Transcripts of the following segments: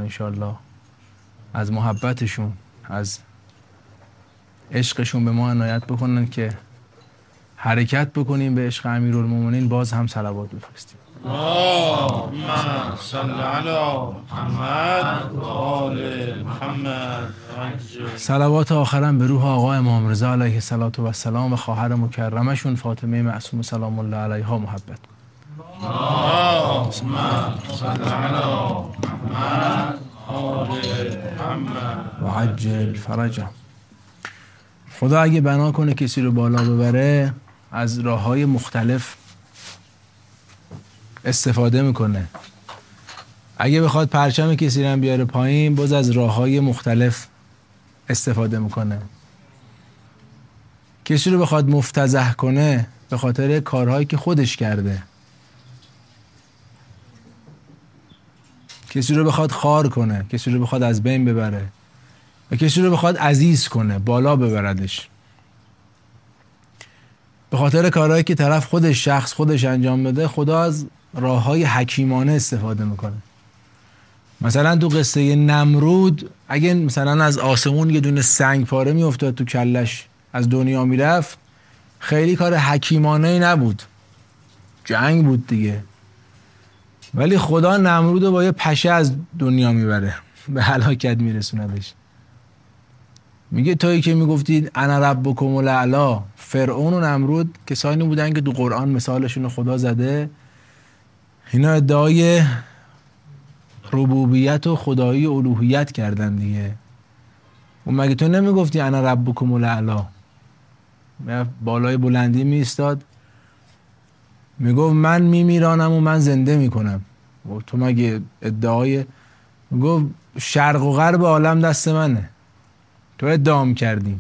انشالله از محبتشون، از عشقشون به ما عنایت بکنن که حرکت بکنیم به عشق امیرالمومنین. باز هم صلوات بفرستیم. اللهم صل علی محمد و آل محمد. صلوات آخرم به روح آقا امام رضا علیه السلام و خواهر مکرمشون فاطمه معصومه سلام الله علیها محبت. اللهم صل علی محمد و آل محمد و عجل فرجهم. خدا اگه بنا کنه کسی رو بالا ببره از راه‌های مختلف استفاده میکنه. اگه بخواد پرچم کسی رو بیاره پایین باز از راه‌های مختلف استفاده میکنه. کسی رو بخواد مفتضح کنه به خاطر کارهایی که خودش کرده. کسی رو بخواد خار کنه، کسی رو بخواد از بین ببره و کسی رو بخواد عزیز کنه، بالا ببردش به خاطر کارهایی که طرف خودش شخص خودش انجام بده. خدا از راه‌های حکیمانه استفاده میکنه. مثلا تو قصه نمرود اگه مثلا از آسمون یه دونه سنگ پاره میافتاد تو کلش از دنیا میرفت، خیلی کار حکیمانه ای نبود، جنگ بود دیگه. ولی خدا نمرود رو با یه پشه از دنیا میبره، به هلاکت میرسوندش. میگه تویی که میگفتید انا ربکم الاعلی، فرعون و نمرود کسانی بودن که تو قرآن مثالشون رو خدا زده. اینا ادعای ربوبیت و خدایی و الوهیت کردن دیگه. اون مگه تو نمیگفتی انا ربکم الاعلی؟ بالای بلندی میستاد میگفت من میمیرانم و من زنده میکنم. تو مگه ادعای میگفت شرق و غرب عالم دست منه؟ تو ادعا کردی.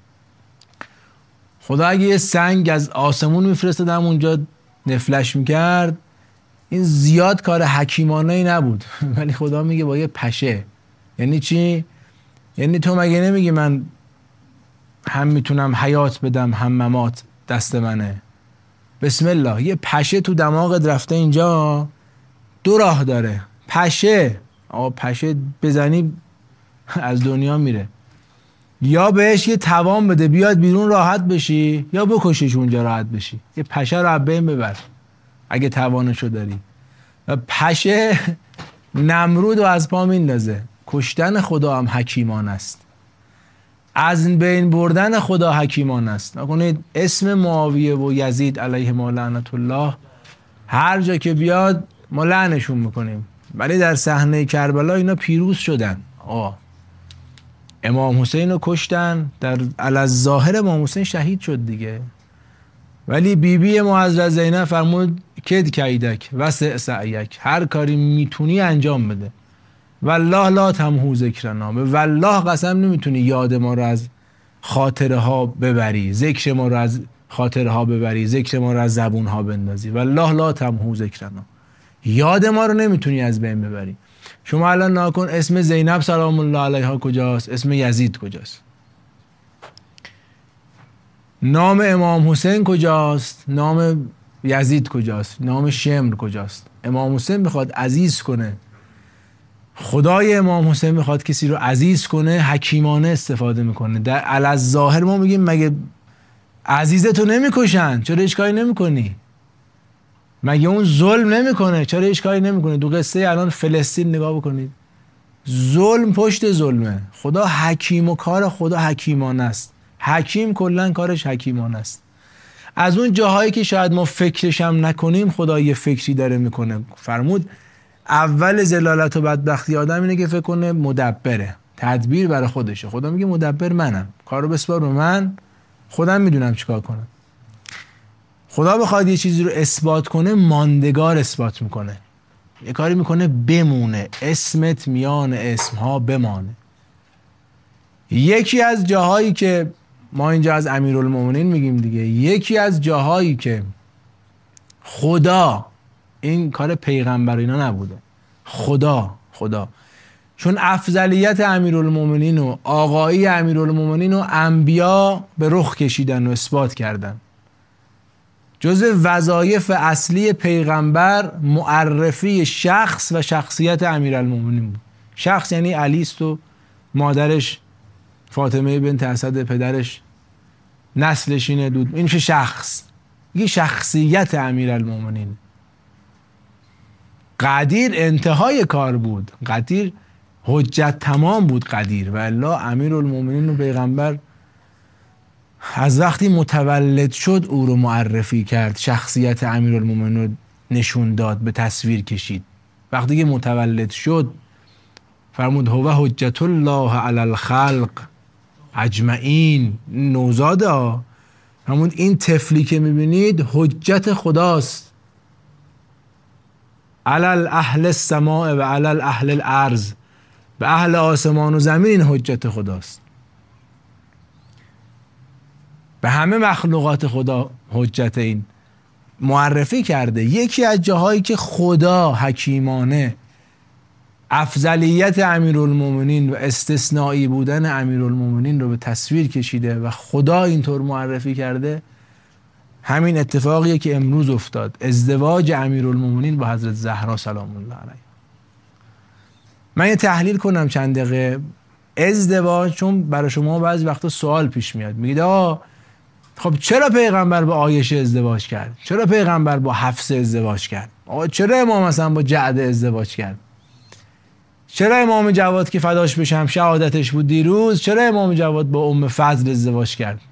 خدا اگه یه سنگ از آسمون میفرستاد همونجا نفلش میکرد، این زیاد کار حکیمانه ای نبود. ولی خدا میگه با یه پشه. یعنی چی؟ یعنی تو مگه نمیگی من هم میتونم حیات بدم هم ممات دست منه؟ بسم الله. یه پشه تو دماغت رفته اینجا، دو راه داره. پشه پشه بزنی از دنیا میره، یا بهش یه توان بده بیاد بیرون راحت بشی، یا بکشش اونجا راحت بشی. یه پشه رو بین ببر اگه توانشو داری. و پشه نمرود رو از پا میندازه. کشتن خدا هم حکیمان است، از بین بردن خدا حکیمان است. نکنید اسم معاویه و یزید علیهما لعنت الله هر جا که بیاد ما لعنشون میکنیم، ولی در صحنه کربلا اینا پیروز شدن. امام حسین رو کشتن، در الظاهر امام حسین شهید شد دیگه. ولی بیبی ما حضرت زینب فرمود کد کیدک وسع سعیک، هر کاری میتونی انجام بده. والله لا تمحو ذکرنا، به والله قسم نمیتونی یاد ما رو از خاطره ها ببری، ذکر ما رو از خاطره ها ببری، ذکر ما رو از زبون ها بندازی. والله لا تمحو ذکرنا، یاد ما رو نمیتونی از بین ببری. شما الان ناکن اسم زینب سلام الله علیها کجاست؟ اسم یزید کجاست؟ نام امام حسین کجاست؟ نام یزید کجاست؟ نام شمر کجاست؟ امام حسین میخواد عزیز کنه، خدای امام حسین میخواد کسی رو عزیز کنه، حکیمانه استفاده میکنه. در الظاهر ما میگیم مگه عزیزتو نمیکشن؟ چرا هیچ کاری نمیکنی؟ مگه اون ظلم نمیکنه؟ چرا هیچ کاری نمیکنه؟ دو قصه الان فلسطین نگاه بکنید، ظلم پشت ظلمه. خدا حکیم و کار خدا حکیمانه است. حکیم کلا کارش حکیمانه است. از اون جاهایی که شاید ما فکرش هم نکنیم خدا یه فکری داره میکنه. فرمود اول ضلالت و بدبختی آدم اینه که فکر کنه مدبره، تدبیر برای خودشه. خدا میگه مدبر منم، کارو بسپار به من، خودم میدونم چیکار کنم. خدا بخواد یه چیزی رو اثبات کنه ماندگار اثبات میکنه، یه کاری میکنه بمونه، اسمت میان اسمها بمانه. یکی از جاهایی که ما اینجا از امیرالمومنین میگیم دیگه، یکی از جاهایی که خدا، این کار پیغمبر اینا نبوده، خدا چون افضلیت امیرالمومنین و آقایی امیرالمومنین و انبیا به رخ کشیدن و اثبات کردن. جزء وظایف اصلی پیغمبر معرفی شخص و شخصیت امیرالمومنین بود. شخص یعنی علی است و مادرش فاطمه بنت اسد، پدرش نسلشینه دود. این میشه شخص. یه شخصیت امیرالمومنین. قدیر انتهای کار بود، قدیر حجت تمام بود قدیر، و الا امیرالمومنین و پیغمبر از وقتی متولد شد او رو معرفی کرد، شخصیت امیرالمومنین رو نشون داد، به تصویر کشید. وقتی که متولد شد فرمود هو حجت الله علی الخلق اجمعین. نوزاده ها، فرمود این طفلی که میبینید حجت خداست، علی اهل السماء و علی اهل الارض، به اهل آسمان و زمین این حجت خداست، به همه مخلوقات خدا حجت این معرفی کرده. یکی از جاهایی که خدا حکیمانه افضلیت امیرالمومنین و استثنایی بودن امیرالمومنین رو به تصویر کشیده و خدا اینطور معرفی کرده، همین اتفاقیه که امروز افتاد، ازدواج امیرالمومنین با حضرت زهرا سلام الله علیها. من یه تحلیل کنم چند دقیقه ازدواج، چون برای شما بعضی وقتا سوال پیش میاد، میگید خب چرا پیغمبر با عایشه ازدواج کرد؟ چرا پیغمبر با حفصه ازدواج کرد؟ چرا امام مثلا با جعد ازدواج کرد؟ چرا امام جواد که فداش بشم شهادتش بود دیروز، چرا امام جواد با ام فضل ازدواج کرد؟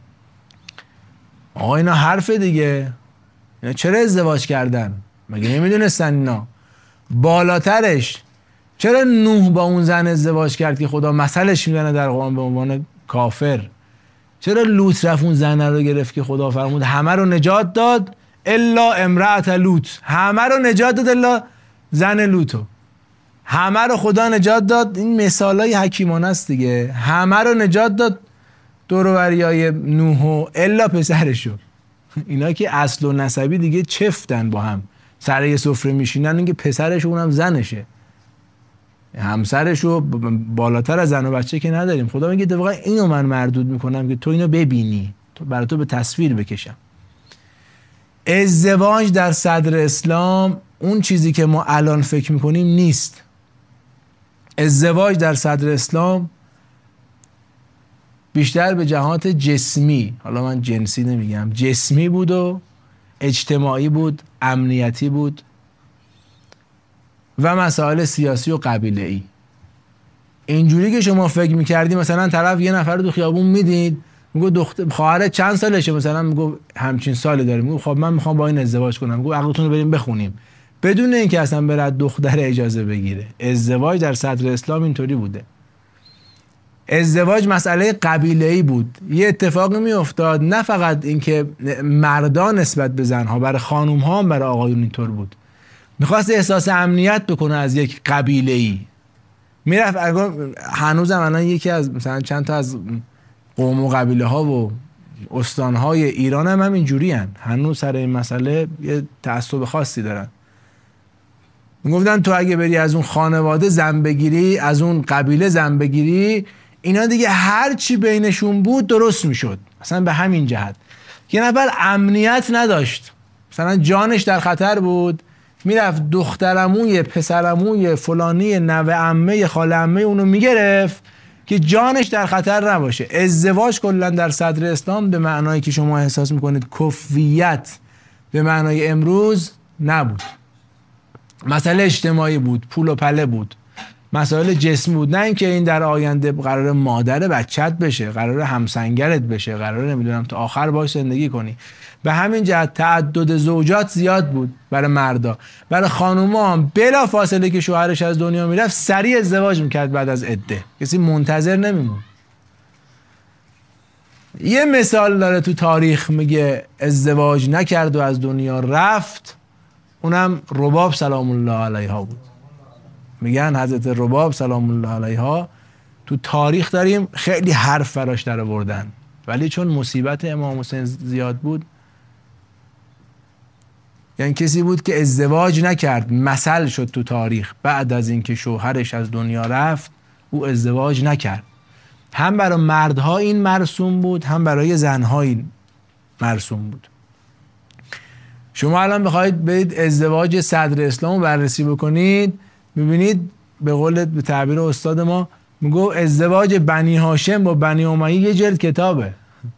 اینا حرف دیگه. اینا چرا ازدواج کردن؟ مگه نمیدونستن اینا؟ بالاترش چرا نوح با اون زن ازدواج کرد که خدا مثلش میزنه در قرآن به عنوان کافر؟ چرا لوط رفت اون زن رو گرفت که خدا فرمود همه رو نجات داد الا امرأت لوط؟ همه رو نجات داد الا زن لوطو. همه رو خدا نجات داد. این مثالای حکیمانه است دیگه. همه رو نجات داد دور و بریای نوح و الا پسرشو. اینا که اصل و نسبی دیگه چفتن با هم، سر یه سفره میشینن، اینکه پسرش اونم زنشه، همسرشو بالاتر از زن و بچه که نداریم. خدا میگه واقعا اینو من مردود میکنم که تو اینو ببینی، تو برای تو به تصویر بکشم. ازدواج در صدر اسلام اون چیزی که ما الان فکر میکنیم نیست. ازدواج در صدر اسلام بیشتر به جهات جسمی، حالا من جنسی نمیگم، جسمی بود و اجتماعی بود، امنیتی بود و مسائل سیاسی و قبیله‌ای. اینجوری که شما فکر میکردی مثلا طرف یه نفر رو تو خیابون میدید میگو دختر خواهر چند سالشه، مثلا میگو همچین سالی داره، میگو خب من میخوام با این ازدواج کنم، میگو عقدتون رو بریم بخونیم، بدون اینکه اصلا بره دختر اجازه بگیره. ازدواج در صدر اسلام اینطوری بوده. ازدواج مسئله قبیله‌ای بود. یه اتفاقی میافتاد، نه فقط اینکه مردان نسبت به زنها، برای خانوم‌ها هم برای آقایون اینطور بود. میخواست احساس امنیت بکنه از یک قبیله‌ای، میرفت. هنوزم الان یکی از مثلا چند تا از قوم و قبیله ها و استانهای ایران هم اینجوری هن. هنوز سر این مسئله یه تعصب خاصی دارن. میگفتن تو اگه بری از اون خانواده زن بگیری، از اون قبیله زن بگیری، اینا دیگه هر چی بینشون بود درست میشد. مثلا به همین جهت یه نفر امنیت نداشت، مثلا جانش در خطر بود، میرفت دخترعموی، پسرعموی، فلانی، نوه عمه، خاله عمه اونو میگرفت که جانش در خطر نباشه. ازدواج کلا در صدر اسلام به معنایی که شما احساس میکنید کفویت به معنای امروز نبود. مسئله اجتماعی بود، پول و پله بود، مسائل جسمی بود. نه اینکه این در آینده قرار مادر بچت بشه، قرار همسنگرت بشه، قرار نمیدونم تا آخر باش زندگی کنی. به همین جهت تعدد زوجات زیاد بود برای مردا. برای خانوما هم بلا فاصله که شوهرش از دنیا میرفت سریع ازدواج میکرد بعد از عده، کسی منتظر نمیمون. یه مثال داره تو تاریخ، میگه ازدواج نکرد و از دنیا رفت، اونم رباب سلام الله علیها بود. میگن حضرت رباب سلام الله علیها تو تاریخ داریم خیلی حرف براش در آوردن، ولی چون مصیبت امام حسین زیاد بود، یعنی کسی بود که ازدواج نکرد، مثل شد تو تاریخ. بعد از اینکه شوهرش از دنیا رفت او ازدواج نکرد. هم برای مردها این مرسوم بود، هم برای زنها این مرسوم بود. شما الان بخواید برید ازدواج صدر اسلام رو بررسی بکنید، میبینید به قول به تعبیر استاد ما میگو ازدواج بنی هاشم با بنی امیه یه جلد کتابه.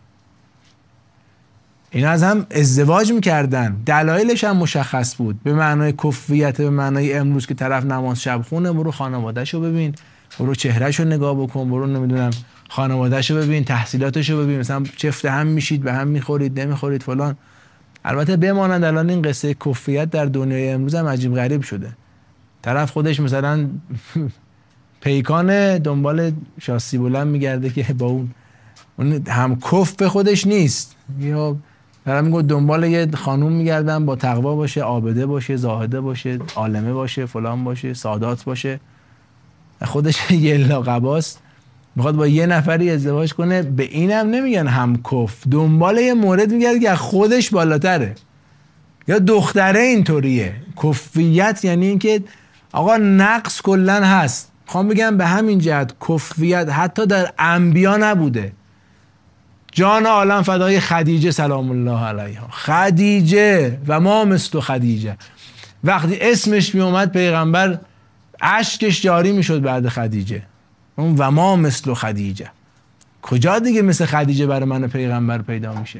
اینا از هم ازدواج میکردن، دلایلش هم مشخص بود، به معنای کفریت، به معنای امروز که طرف نماز شب خونه، برو خانوادهشو ببین، برو چهرهشو نگاه بکن، برو نمیدونم خانوادهشو ببین، تحصیلاتشو ببین، مثلا چفت هم میشید، به هم میخورید، نمیخورید فلان. البته بمانند الان این قصه کفریت در دنیای امروز هم عجیب غریب شده. طرف خودش مثلا پیکان دنبال شاسی بلند میگرده که با اون هم کف به خودش نیست، یا طرف میگه دنبال یه خانوم میگردم با تقوا باشه، عابده باشه، زاهده باشه، عالمه باشه، فلان باشه، سادات باشه، خودش یه لاقباست، میخواد با یه نفری ازدواج کنه. به اینم نمیگن هم کف، دنبال یه مورد میگرده که خودش بالاتره. یا دختره اینطوریه. کفیت یعنی اینکه آقا نقص کلن هست. میخوام بگم به همین جهت کفیت حتی در انبیا نبوده. جان عالم فدای خدیجه سلام الله علیها. خدیجه و ما مثل خدیجه، وقتی اسمش می اومد پیغمبر اشکش جاری میشد بعد خدیجه. اون و ما مثل خدیجه، کجا دیگه مثل خدیجه برای من پیغمبر پیدا میشه؟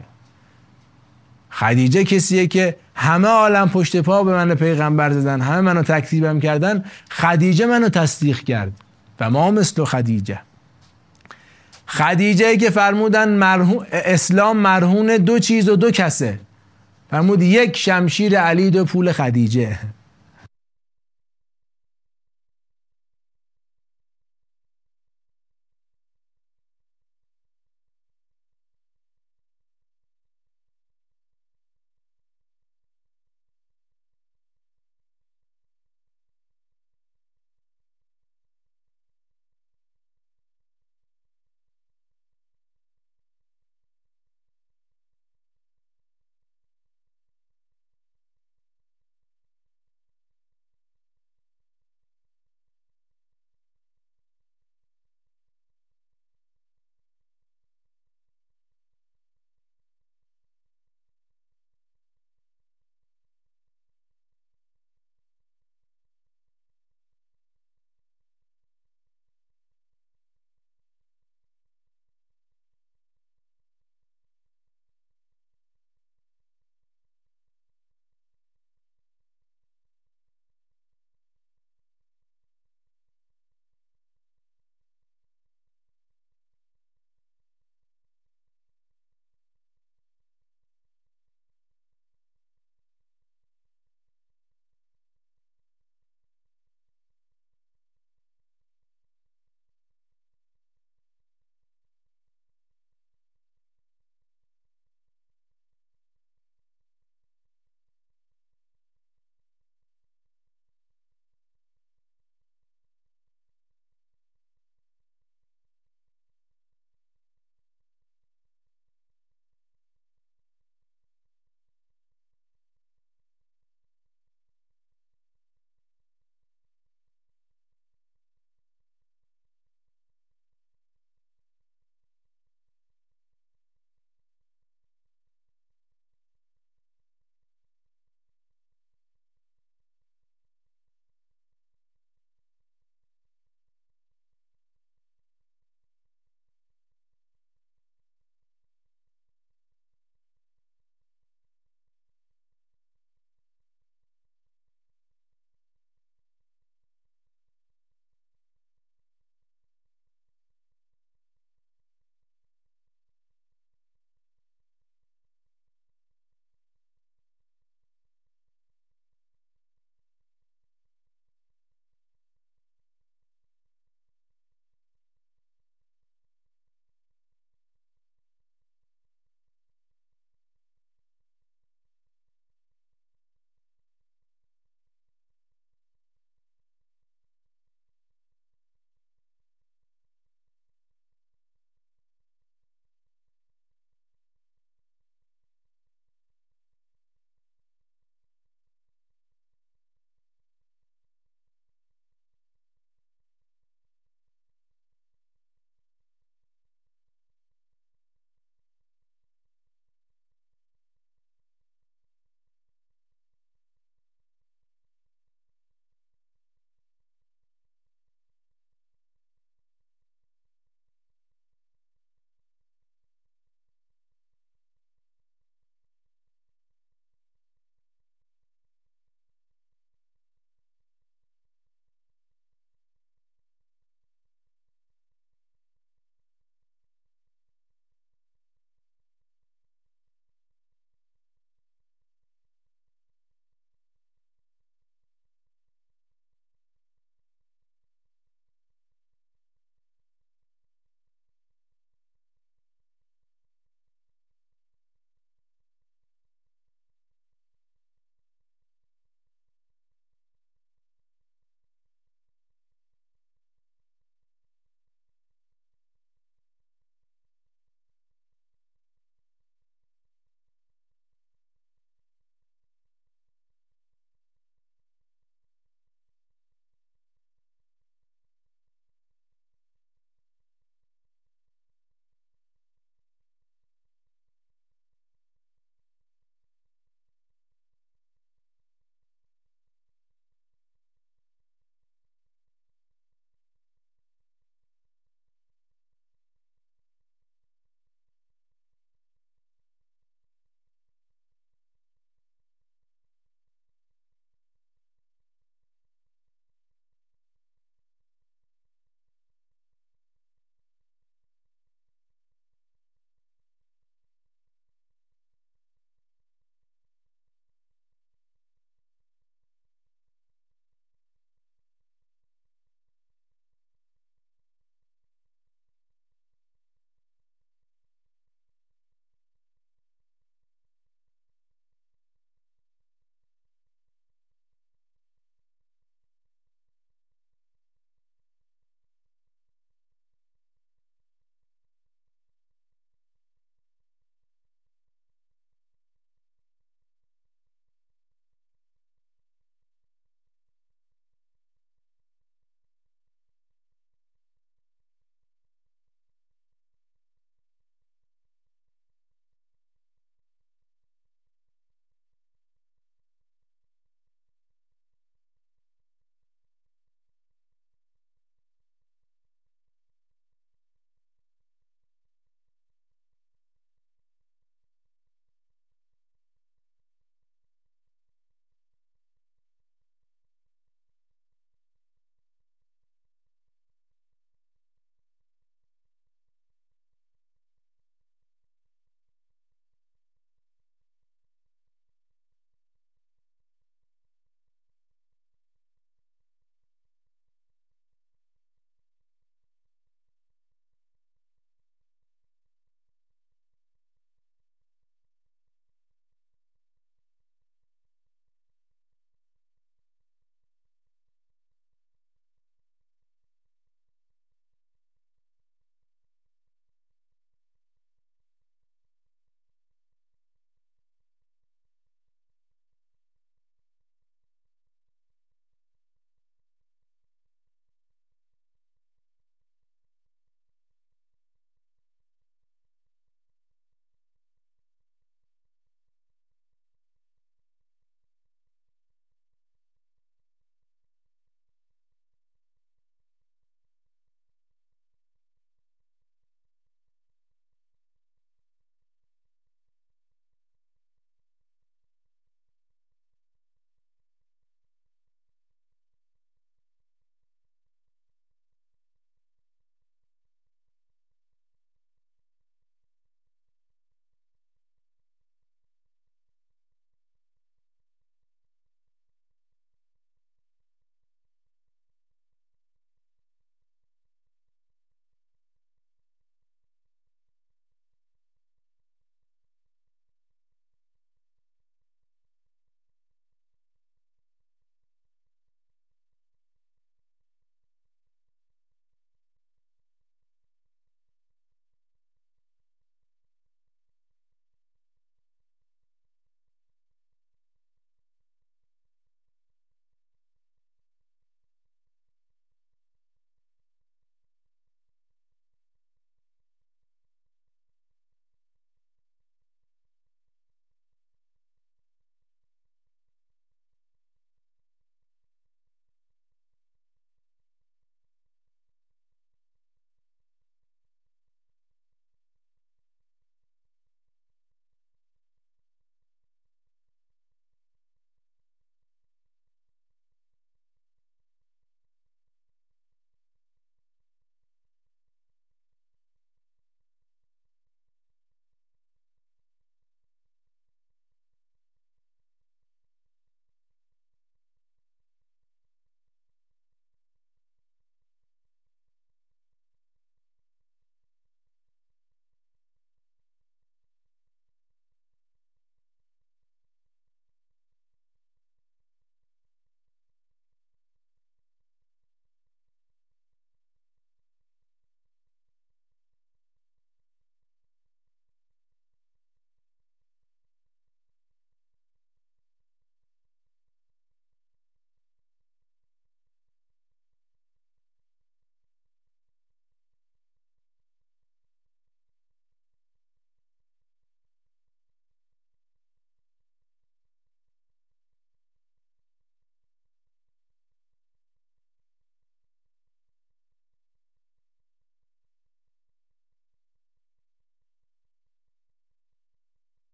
خدیجه کسیه که همه عالم پشت پا به من پیغمبر زدن، همه منو تکذیبم کردن، خدیجه منو تصدیق کرد. و ما مثل خدیجه. خدیجه که فرمودن اسلام مرهون دو چیز و دو کسه. فرمود یک شمشیر علی، دو پول خدیجه.